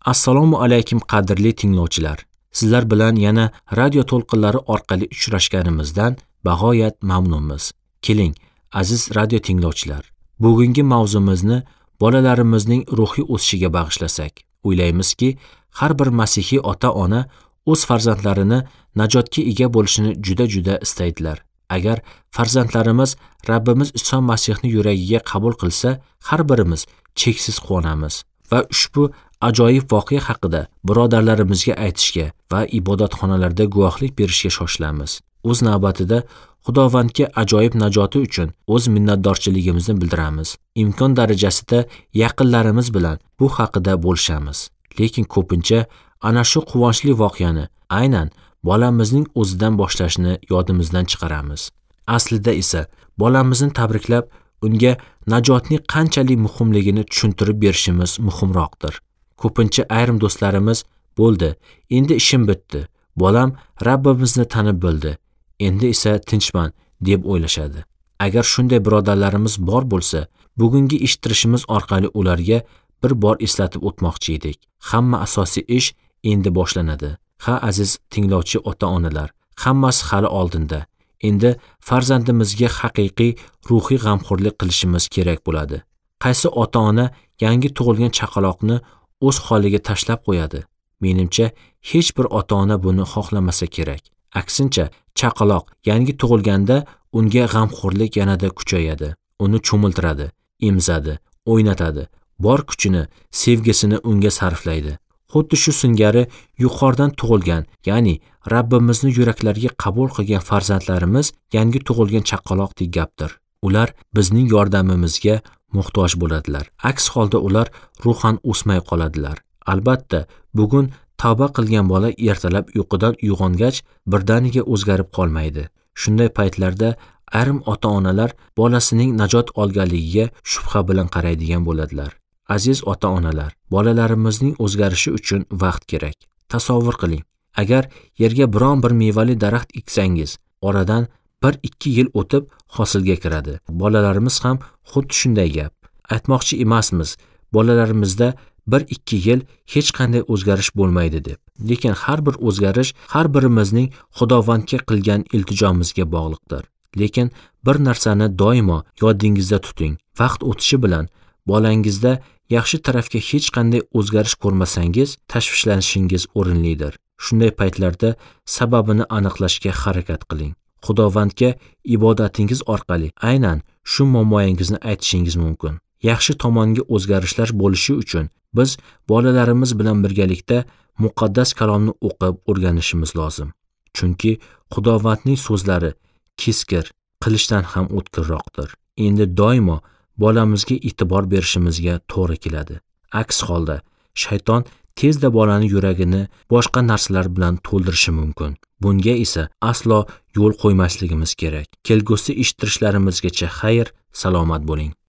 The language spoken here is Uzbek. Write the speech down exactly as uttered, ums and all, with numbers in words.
Assalomu alaykum qadrli tinglovchilar. Sizlar bilan yana radio to'lqinlari orqali uchrashganimizdan bag'oyat mamnunmiz. Keling, aziz radio tinglovchilar, bugungi mavzumizni bolalarimizning ruhiy o'sishiga bag'ishlasak. O'ylaymizki, har bir masihiy ota-ona o'z farzandlarini najotga ega bo'lishini juda-juda istaydilar. Agar farzandlarimiz Rabbimiz Iso Masihni yuragiga qabul qilsa, har birimiz cheksiz quvonamiz va ushbu ajoyib voqea haqida birodarlarimizga aytishga va ibodatxonalarda guvohlik berishga shoshilamiz. O'z navbatida Xudovandga ajoyib najoti uchun o'z minnatdorchiligimizni bildiramiz. Imkon darajasida yaqinlarimiz bilan bu haqida bo'lishamiz. Lekin ko'pincha ana shu quvonchli voqeani aynan bolamizning o'zidan boshlashni yodimizdan chiqaramiz. Aslida esa bolamizni tabriklab, unga najotning qanchalik muhimligini tushuntirib berishimiz muhimroqdir. Ko'pincha ayrim do'stlarimiz bo'ldi, endi ishim bitdi. Bolam Rabbimizni tanib bildi. Endi esa tinchman deb o'ylashadi. Agar shunday birodarlarimiz bor bo'lsa, bugungi eshittirishimiz orqali ularga bir bor eslatib o'tmoqchi edik. Hamma asosiy ish endi boshlanadi. Ha aziz tinglovchi ota-onalar, hammasi hali oldinda. Endi farzandimizga haqiqiy ruhiy g'amxo'rlik qilishimiz kerak bo'ladi. Qaysi ota-ona yangi tug'ilgan chaqaloqni o'z holiga tashlab qo'yadi? Menimcha, hech bir ota-ona buni xohlamasa kerak. Aksincha, chaqaloq yangi tug'ilganda unga g'amxo'rlik yanada kuchayadi. Uni cho'miltiradi, emzadi, o'ynatadi, bor kuchini, sevgisini unga sarflaydi. Xuddi shu singari yuqoridan tug'ilgan, ya'ni Rabbimizni yuraklariga qabul qilgan farzandlarimiz yangi tug'ilgan chaqaloqdek gapdir. Ular bizning yordamimizga muhtoj bo'ladilar. Aks holda ular ruhan o'smay qoladilar. Albatta, bugun tavba qilgan bola ertalab uyqudan uyg'ongach birdaniga o'zgarib qolmaydi. Shunday paytlarda ayrim ota-onalar bolasining najot olganligiga shubha bilan qaraydigan bo'ladilar. Aziz ota-onalar, bolalarimizning o'zgarishi uchun vaqt kerak. Tasavvur qiling, agar yerga biron bir mevali daraxt eksangiz, oradan bir ikki yil o'tib hosilga kiradi. Bolalarimiz ham xuddi shunday gap. Aytmoqchi emasmiz, bolalarimizda bir ikki yil hech qanday o'zgarish bo'lmaydi deb. Lekin har bir o'zgarish har birimizning Xudovandga qilgan iltijomizga bog'liqdir. Lekin bir narsani doimo yodingizda tuting. Vaqt o'tishi bilan bolangizda yaxshi tarafga hech qanday o'zgarish ko'rmasangiz, tashvishlanishingiz o'rinlidir. Shunday paytlarda sababini aniqlashga harakat qiling. Xudovandga ibodatingiz orqali aynan shu muammoyingizni aytishingiz mumkin. Yaxshi tomonga o'zgarishlar bo'lishi uchun biz bolalarimiz bilan birgalikda muqaddas kalomni o'qib o'rganishimiz lozim. Chunki Xudovandning so'zlari keskir, qilichdan ham o'tkirroqdir. Endi doimo bolamizga e'tibor berishimizga to'g'ri keladi. Aks holda shayton tezda bolani yuragini boshqa narsalar bilan to'ldirishi mumkin. Bunga esa aslo yo'l qo'ymasligimiz kerak. Kelgusi eshittirishlarimizgacha xayr, salomat bo'ling.